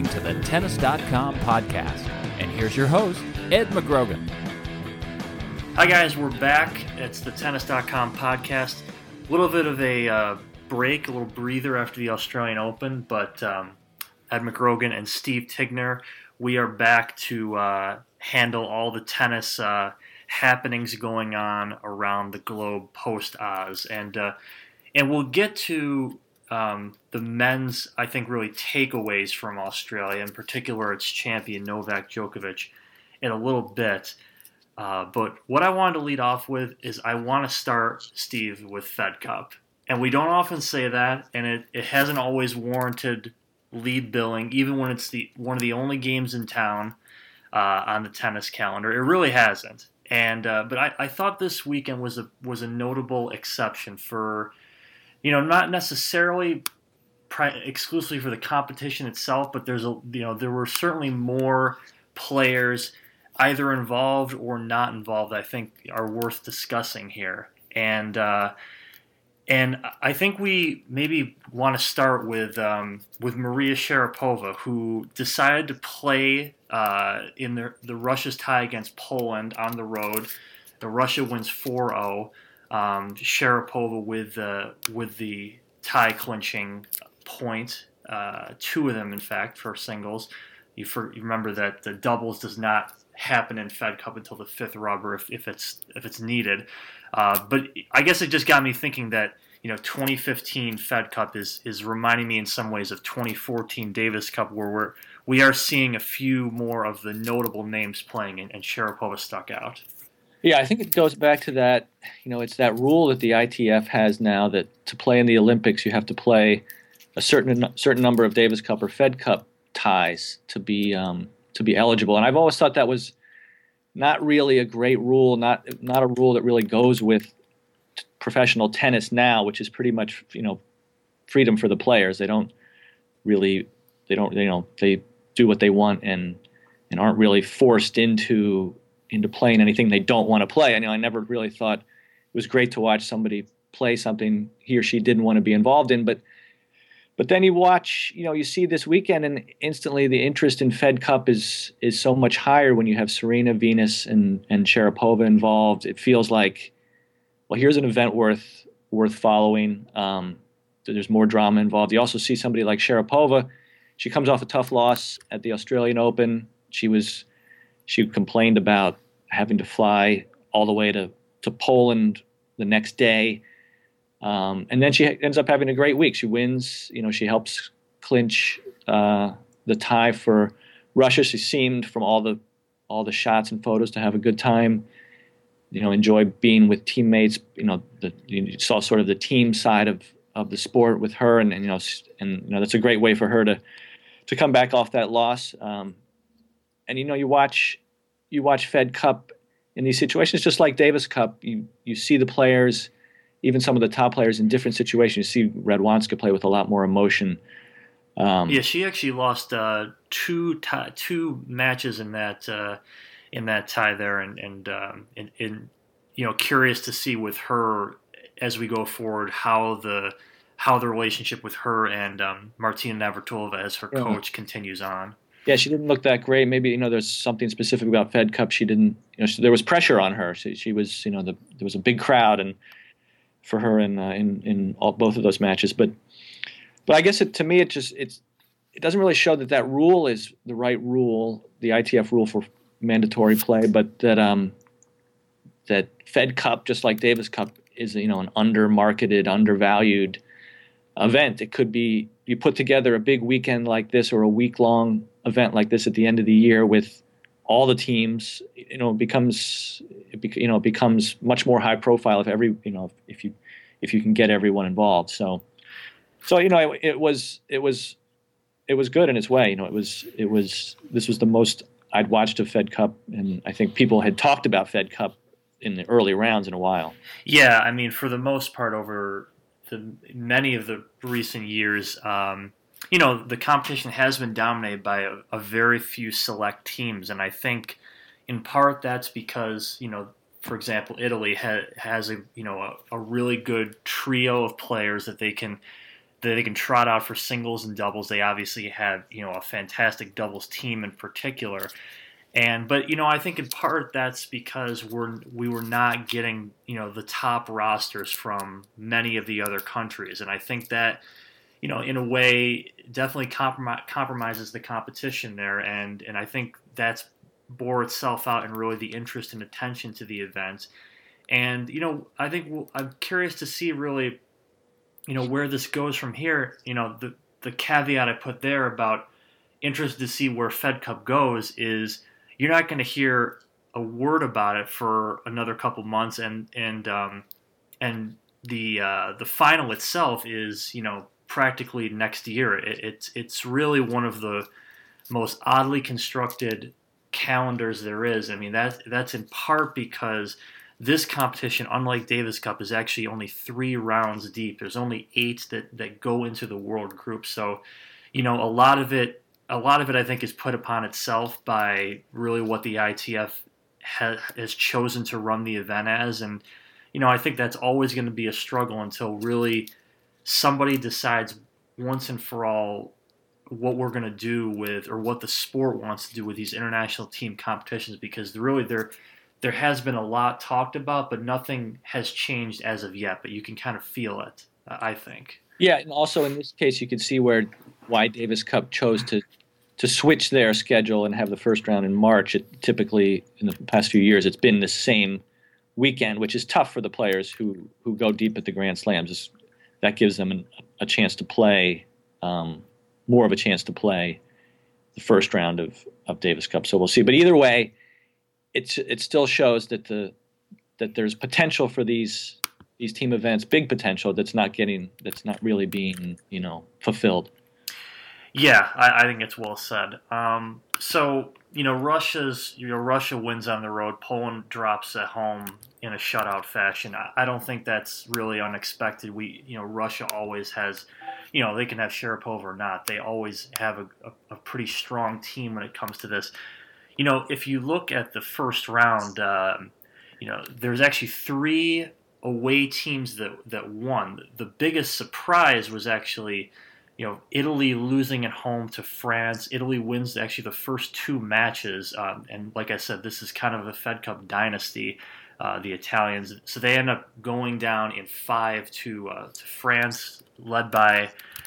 listening to the Tennis.com podcast. And here's your host, Ed McGrogan. Hi guys, we're back. It's the Tennis.com podcast. A little bit of a break, a little breather after the Australian Open, but Ed McGrogan and Steve Tigner, we are back to handle all the tennis happenings going on around the globe post-Oz. And we'll get to the men's, I think, really takeaways from Australia, in particular its champion Novak Djokovic, in a little bit. But what I wanted to lead off with is I want to start, Steve, with Fed Cup. And we don't often say that, and it hasn't always warranted lead billing, even when it's one of the only games in town on the tennis calendar. It really hasn't. And but I thought this weekend was a notable exception for, not necessarily exclusively for the competition itself, but there were certainly more players either involved or not involved I think are worth discussing here. And I think we maybe want to start with Maria Sharapova, who decided to play in the Russia's tie against Poland on the road. The Russia wins 4-0. Sharapova with the tie clinching point, two of them in fact for singles. You remember that the doubles does not happen in Fed Cup until the fifth rubber if it's needed. But I guess it just got me thinking that 2015 Fed Cup is reminding me in some ways of 2014 Davis Cup, where we are seeing a few more of the notable names playing, and Sharapova stuck out. Yeah, I think it goes back to that, it's that rule that the ITF has now that to play in the Olympics you have to play a certain number of Davis Cup or Fed Cup ties to be eligible. And I've always thought that was not really a great rule, not a rule that really goes with professional tennis now, which is pretty much, freedom for the players. They do what they want and aren't really forced into playing anything they don't want to play. I never really thought it was great to watch somebody play something he or she didn't want to be involved in, but then you watch, you see this weekend, and instantly the interest in Fed Cup is so much higher when you have Serena, Venus, and Sharapova involved. It feels like, well, here's an event worth following. There's more drama involved. You also see somebody like Sharapova. She comes off a tough loss at the Australian Open. She complained about having to fly all the way to Poland the next day. And then she ends up having a great week. She wins. She helps clinch the tie for Russia. She seemed, from all the shots and photos, to have a good time. Enjoy being with teammates. You saw sort of the team side of the sport with her, and that's a great way for her to come back off that loss. And you watch Fed Cup in these situations, just like Davis Cup. You see the players, even some of the top players, in different situations. You see Radwanska play with a lot more emotion. She actually lost two matches in that tie there, and curious to see with her as we go forward how the relationship with her and Martina Navratilova as her coach continues on. Yeah, she didn't look that great. Maybe there's something specific about Fed Cup. She didn't. There was pressure on her. She was. There was a big crowd and for her in both of those matches. But I guess to me it doesn't really show that rule is the right rule, the ITF rule for mandatory play, but that Fed Cup, just like Davis Cup, is an undermarketed, undervalued event. It could be you put together a big weekend like this or a week-long event like this at the end of the year with all the teams. It becomes much more high profile if you can get everyone involved. So it was good in its way. This was the most I'd watched of Fed Cup, and I think people had talked about Fed Cup in the early rounds in a while. Yeah, for the most part over many of the recent years, the competition has been dominated by a very few select teams, and I think in part that's because for example, Italy has a really good trio of players that they can they can trot out for singles and doubles. They obviously have, a fantastic doubles team in particular. But I think in part that's because we were not getting, the top rosters from many of the other countries. And I think that, in a way definitely compromises the competition there. And I think that's bore itself out in really the interest and attention to the event. And, I think I'm curious to see really, where this goes from here. The caveat I put there about interested to see where Fed Cup goes is you're not going to hear a word about it for another couple months. And the final itself is, practically next year. It's really one of the most oddly constructed calendars there is. I mean, that's in part because this competition, unlike Davis Cup, is actually only 3 rounds deep. There's only 8 that go into the world group. So, a lot of it I think is put upon itself by really what the ITF has chosen to run the event as. And, I think that's always going to be a struggle until really somebody decides once and for all what we're going to do with, or what the sport wants to do with these international team competitions, because really there has been a lot talked about, but nothing has changed as of yet. But you can kind of feel it, I think. Yeah, and also in this case, you could see why Davis Cup chose to switch their schedule and have the first round in March. Typically, in the past few years, it's been the same weekend, which is tough for the players who go deep at the Grand Slams. That gives them a chance to play, more of a chance to play the first round of Davis Cup. So we'll see. But either way, it still shows that there's potential for these team events, big potential that's not really being fulfilled. Yeah, I think it's well said. So Russia wins on the road. Poland drops at home in a shutout fashion. I don't think that's really unexpected. Russia always has, they can have Sharapova or not. They always have a pretty strong team when it comes to this. If you look at the first round, there's actually 3 away teams that won. The biggest surprise was actually, Italy losing at home to France. Italy wins actually the first 2 matches. And like I said, this is kind of a Fed Cup dynasty, the Italians. So they end up going down in 5 to France, led by,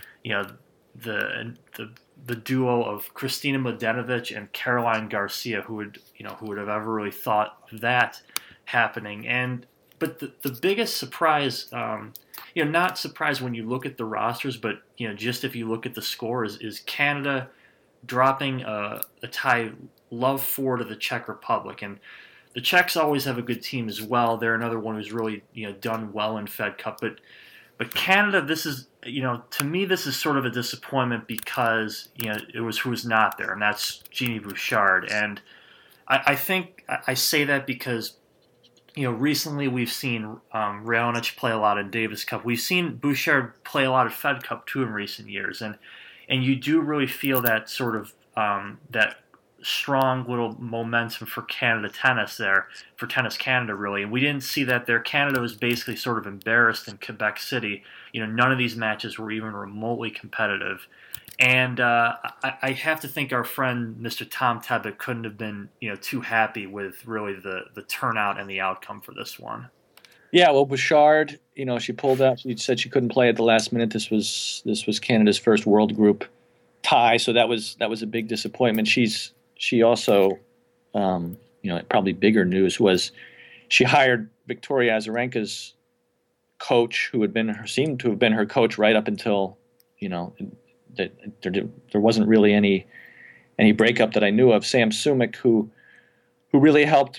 the duo of Kristina Mladenovic and Caroline Garcia, who would have ever really thought of that happening. But the biggest surprise, not surprised when you look at the rosters, but just if you look at the scores, is Canada dropping a tie love 4 to the Czech Republic. And the Czechs always have a good team as well. They're another one who's really done well in Fed Cup. But Canada, this is to me this is sort of a disappointment because it was who was not there, and that's Genie Bouchard. And I think I say that because recently we've seen Raonic play a lot in Davis Cup. We've seen Bouchard play a lot of Fed Cup too in recent years, and you do really feel that sort of that strong little momentum for Canada tennis there, for Tennis Canada really. And we didn't see that there. Canada was basically sort of embarrassed in Quebec City. None of these matches were even remotely competitive. And I have to think our friend Mr. Tom Tebbett couldn't have been too happy with really the turnout and the outcome for this one. Yeah, well, Bouchard, she pulled out. She said she couldn't play at the last minute. This was Canada's first World Group tie, so that was a big disappointment. She also, probably bigger news was she hired Victoria Azarenka's coach, who seemed to have been her coach right up until that there wasn't really any breakup that I knew of. Sam Sumik, who really helped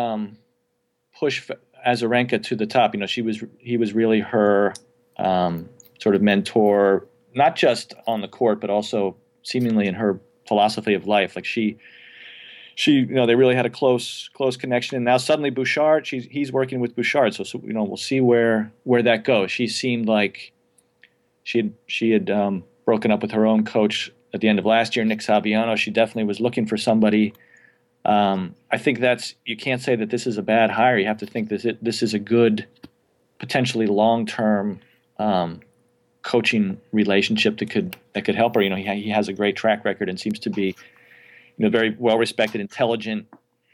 push Azarenka to the top. He was really her sort of mentor, not just on the court, but also seemingly in her philosophy of life. Like she they really had a close connection. And now suddenly Bouchard, he's working with Bouchard. So we'll see where that goes. She seemed like she had broken up with her own coach at the end of last year, Nick Saviano. She definitely was looking for somebody. I think you can't say that this is a bad hire. You have to think this is a good, potentially long-term coaching relationship that could help her. He has a great track record and seems to be very well respected, intelligent.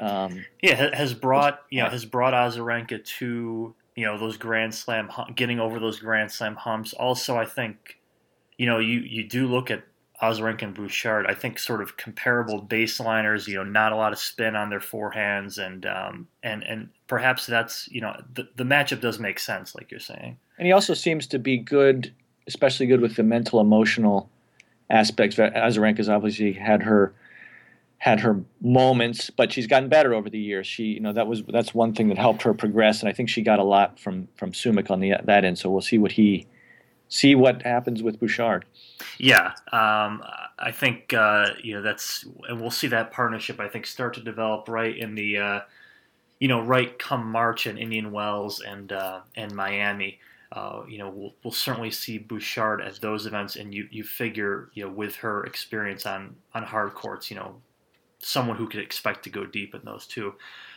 Has brought Azarenka to those getting over those Grand Slam humps. Also, I think you do look at Azarenka and Bouchard. I think sort of comparable baseliners. Not a lot of spin on their forehands, and perhaps that's the matchup does make sense, like you're saying. And he also seems to be good, especially good with the mental, emotional aspects. Azarenka's obviously had her moments, but she's gotten better over the years. That's one thing that helped her progress, and I think she got a lot from Sumik on that end. So we'll see what happens with Bouchard. Yeah, I think and we'll see that partnership, I think, start to develop right in the right come March in Indian Wells and Miami. We'll certainly see Bouchard at those events, and you figure with her experience on hard courts, someone who could expect to go deep in those too.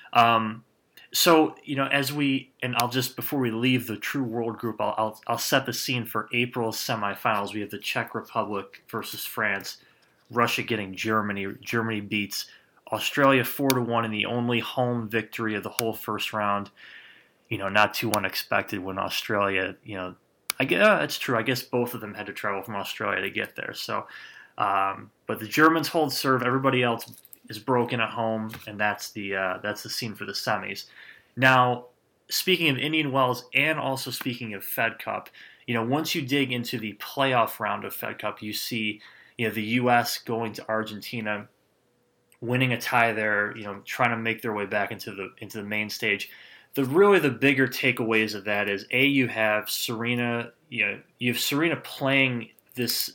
So I'll just, before we leave the True World Group, I'll set the scene for April's semifinals. We have the Czech Republic versus France, Russia getting Germany. Germany beats Australia 4-1 in the only home victory of the whole first round. Not too unexpected when Australia, it's true. I guess both of them had to travel from Australia to get there. So, but the Germans hold serve. Everybody else is broken at home, and that's the scene for the semis. Now, speaking of Indian Wells and also speaking of Fed Cup, once you dig into the playoff round of Fed Cup, you see, the U.S. going to Argentina, winning a tie there, trying to make their way back into the main stage. The bigger takeaways of that is you have Serena, you have Serena playing this,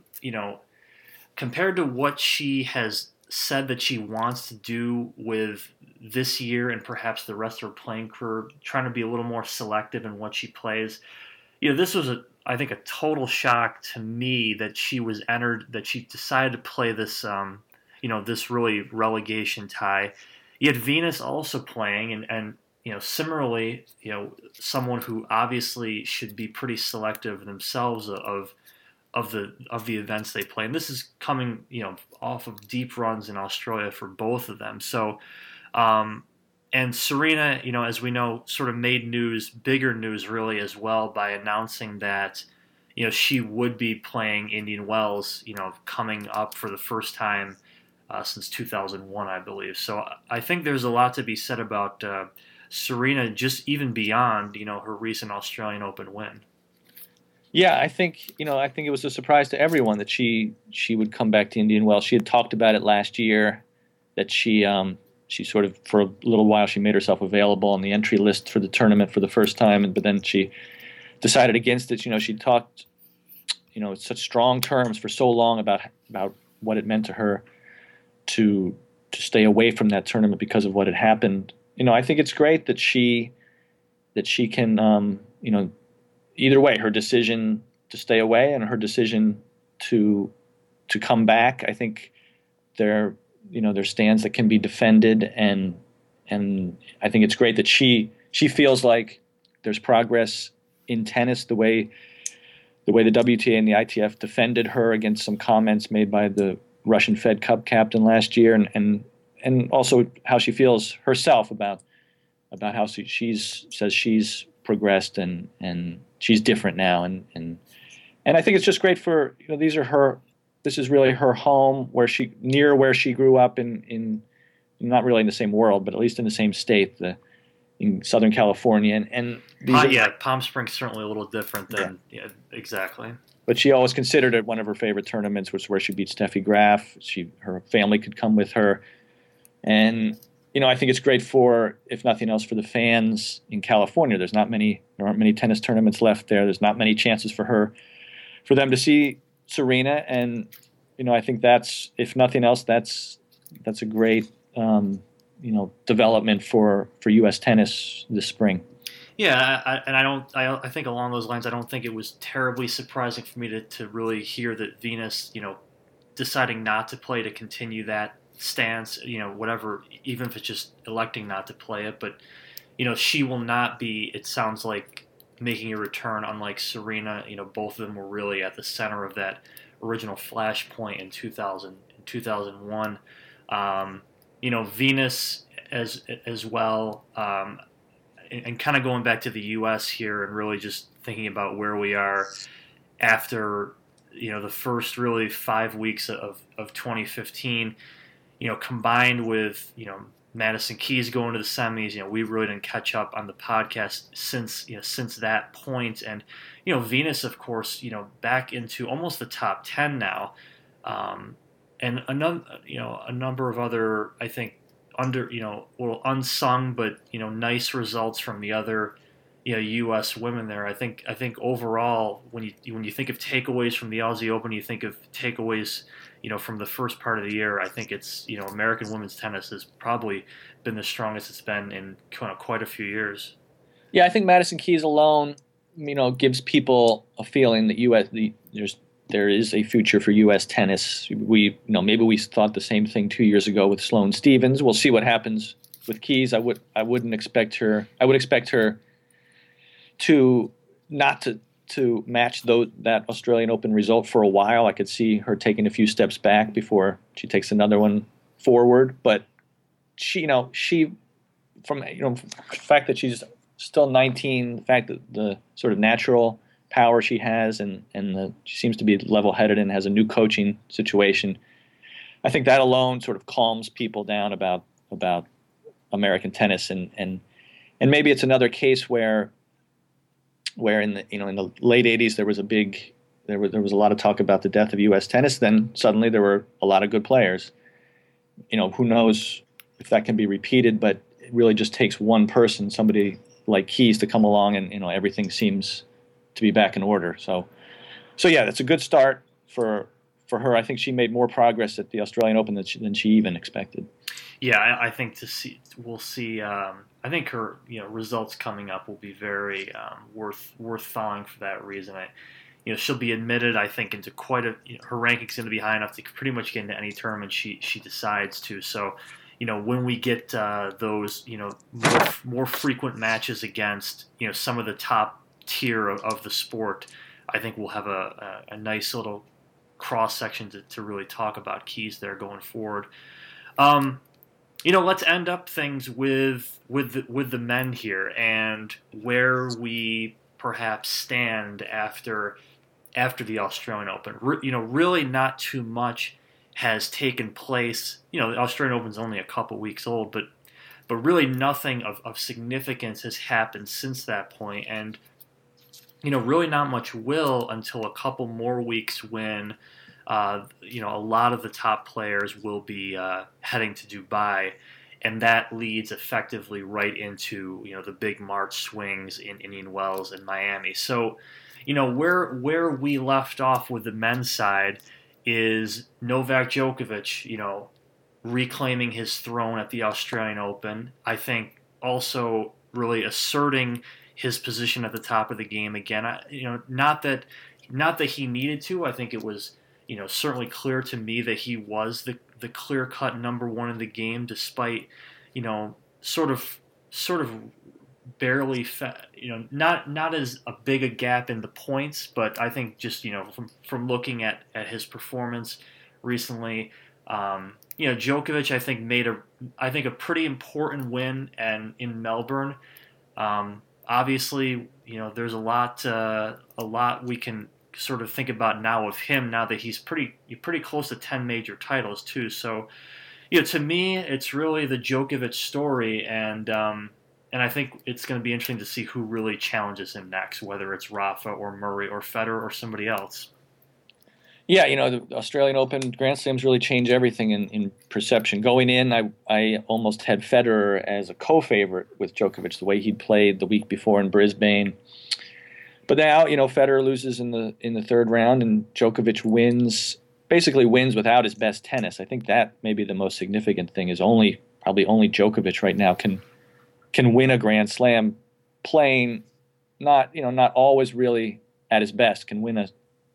compared to what she has said that she wants to do with this year and perhaps the rest of her playing career, trying to be a little more selective in what she plays. This was I think a total shock to me that she decided to play this, this really relegation tie. You had Venus also playing, and similarly, someone who obviously should be pretty selective themselves of the events they play. And this is coming, off of deep runs in Australia for both of them. So, and Serena, as we know, sort of made bigger news really as well by announcing that, she would be playing Indian Wells, coming up for the first time since 2001, I believe. So I think there's a lot to be said about Serena, just even beyond, her recent Australian Open win. Yeah, I think it was a surprise to everyone that she would come back to Indian Wells. She had talked about it last year, that she sort of, for a little while, she made herself available on the entry list for the tournament for the first time, but then she decided against it. She talked, in such strong terms for so long about what it meant to her to stay away from that tournament because of what had happened. I think it's great that she can, either way, her decision to stay away and her decision to come back, I think they're stands that can be defended, and I think it's great that she feels like there's progress in tennis, the way the WTA and the ITF defended her against some comments made by the Russian Fed Cup captain last year, and also how she feels herself about how she says she's progressed and she's different now, and I think it's just great for this is really her home, where she grew up in not really in the same world, but at least in the same state, in Southern California, and Palm Springs certainly a little different than exactly. But she always considered it one of her favorite tournaments, was where she beat Steffi Graf. Her family could come with her, and I think it's great for, if nothing else, for the fans in California. There aren't many tennis tournaments left there. There's not many chances for them to see Serena, and I think that's, if nothing else, that's a great development for U.S. tennis this spring. Yeah, I think along those lines, I don't think it was terribly surprising for me to really hear that Venus, deciding not to play, to continue that stance, whatever, even if it's just electing not to play it. But, she will not be, it sounds like, making a return. Unlike Serena, both of them were really at the center of that original flashpoint in 2001. Venus as well, and kind of going back to the U.S. here and really just thinking about where we are after the first really 5 weeks of 2015, combined with Madison Keys going to the semis. We really didn't catch up on the podcast since that point, and Venus, of course, back into almost the top 10 now, and a number of other, I think, unsung but nice results from the other U.S. women there. I think overall, when you think of takeaways from the Aussie Open, you think of takeaways from the first part of the year. I think it's American women's tennis has probably been the strongest it's been in quite a few years. Yeah, I think Madison Keys alone, gives people a feeling that there is a future for U.S. tennis. Maybe we thought the same thing 2 years ago with Sloane Stephens. We'll see what happens with Keys. I would expect her to not to match that Australian Open result for a while. I could see her taking a few steps back before she takes another one forward. But she from the fact that she's still 19, the fact that the sort of natural power she has, and she seems to be level-headed and has a new coaching situation, I think that alone sort of calms people down about American tennis, and maybe it's another case where in the late 80s there was a lot of talk about the death of U.S. tennis. Then suddenly there were a lot of good players. Who knows if that can be repeated, but it really just takes one person, somebody like Keys, to come along, and everything seems to be back in order. So yeah, that's a good start for her. I think she made more progress at the Australian Open than she even expected. Yeah, I think we'll see. I think her results coming up will be very worth following for that reason. She'll be admitted, I think, into quite a her ranking's going to be high enough to pretty much get into any tournament she decides to. So when we get those more frequent matches against some of the top tier of the sport, I think we'll have a nice little cross section to really talk about Keys there going forward. Let's end up things with the men here and where we perhaps stand after the Australian Open. Really not too much has taken place. The Australian Open's only a couple weeks old, but really nothing of significance has happened since that point, and really not much will until a couple more weeks when a lot of the top players will be heading to Dubai, and that leads effectively right into the big March swings in Indian Wells and Miami. So, where we left off with the men's side is Novak Djokovic, reclaiming his throne at the Australian Open. I think also really asserting his position at the top of the game again. Not that he needed to. I think it was certainly clear to me that he was the clear-cut number one in the game, despite sort of barely not as a big a gap in the points, but I think just from looking at his performance recently, Djokovic I think made a pretty important win and in Melbourne. Obviously, there's a lot we can sort of think about now of him now that he's pretty close to 10 major titles too. So, to me, it's really the Djokovic story, and I think it's going to be interesting to see who really challenges him next, whether it's Rafa or Murray or Federer or somebody else. Yeah, the Australian Open Grand Slams really change everything in perception. Going in, I almost had Federer as a co-favorite with Djokovic, the way he'd played the week before in Brisbane. But now, Federer loses in the third round, and Djokovic basically wins without his best tennis. I think that may be the most significant thing, is probably only Djokovic right now can win a Grand Slam playing not always really at his best, can win a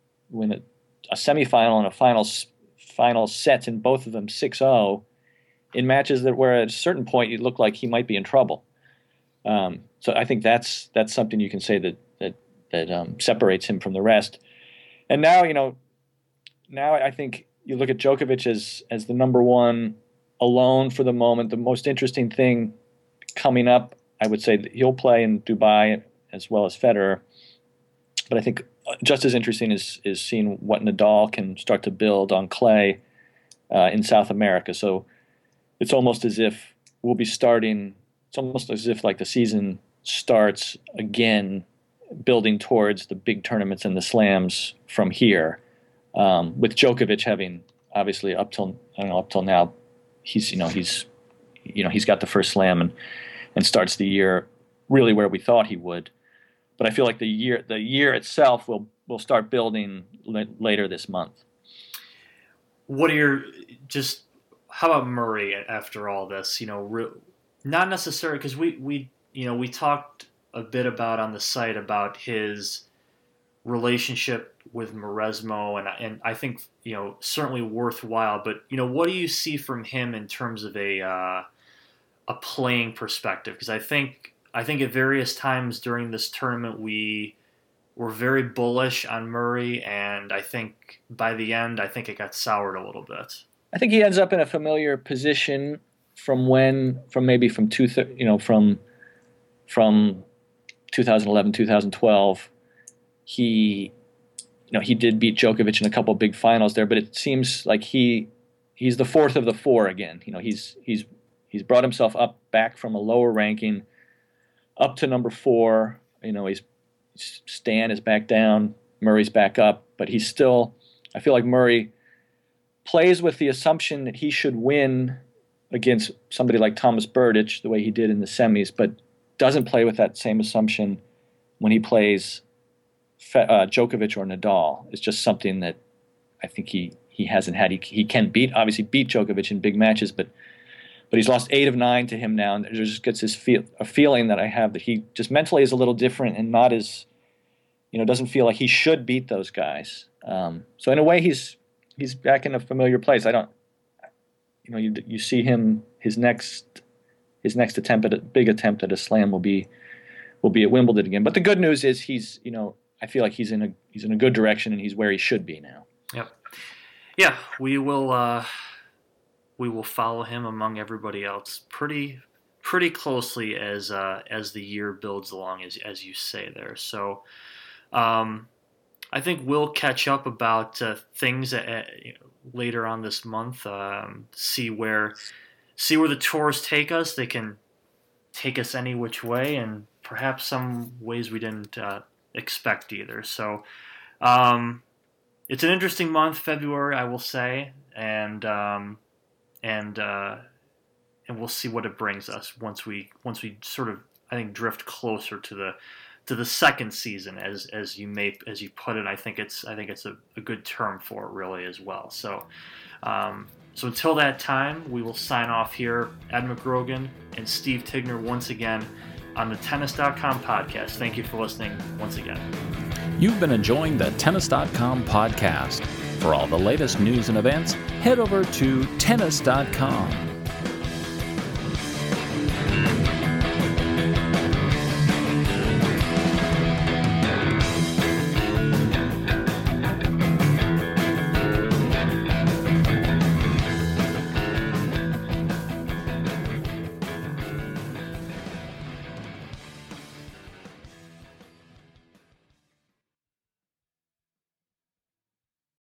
semifinal and a final set in both of them 6-0 in matches where at a certain point you look like he might be in trouble. So I think that's something you can say that separates him from the rest. And now, now I think you look at Djokovic as the number one alone for the moment. The most interesting thing coming up, I would say that he'll play in Dubai as well as Federer. But I think just as interesting is seeing what Nadal can start to build on clay in South America. So it's almost as if we'll be starting, it's almost as if like the season starts again, building towards the big tournaments and the slams from here. With Djokovic having obviously up till now, he's got the first slam and starts the year really where we thought he would. But I feel like the year itself will start building later this month. How about Murray after all this? Not necessarily, because we talked a bit about on the site about his relationship with Mauresmo, and I think certainly worthwhile. But what do you see from him in terms of a playing perspective? Because I think at various times during this tournament we were very bullish on Murray, and I think by the end it got soured a little bit. I think he ends up in a familiar position from 2011, 2012. He did beat Djokovic in a couple big finals there, but it seems like he's the fourth of the four again. He's brought himself up back from a lower ranking up to number 4. Stan is back down, Murray's back up, but he's still, I feel like Murray plays with the assumption that he should win against somebody like Thomas Berdych the way he did in the semis, but doesn't play with that same assumption when he plays Djokovic or Nadal. It's just something that I think he hasn't had. He can obviously beat Djokovic in big matches, but he's lost 8 of 9 to him now, and there just gets this a feeling that I have that he just mentally is a little different and not as, doesn't feel like he should beat those guys. So in a way, he's back in a familiar place. You see him, his next big attempt at a slam will be at Wimbledon again. But the good news is I feel like he's in a good direction and he's where he should be now. Yep. Yeah, we will follow him among everybody else pretty closely as the year builds along, as you say there. So I think we'll catch up about things later on this month. See where the tours take us. They can take us any which way, and perhaps some ways we didn't expect either. So it's an interesting month, February, I will say, and we'll see what it brings us once we sort of, I think, drift closer to the second season, as you put it. I think it's a good term for it really as well. So until that time, we will sign off here. Ed McGrogan and Steve Tigner once again on the Tennis.com podcast. Thank you for listening once again. You've been enjoying the Tennis.com podcast. For all the latest news and events, head over to Tennis.com.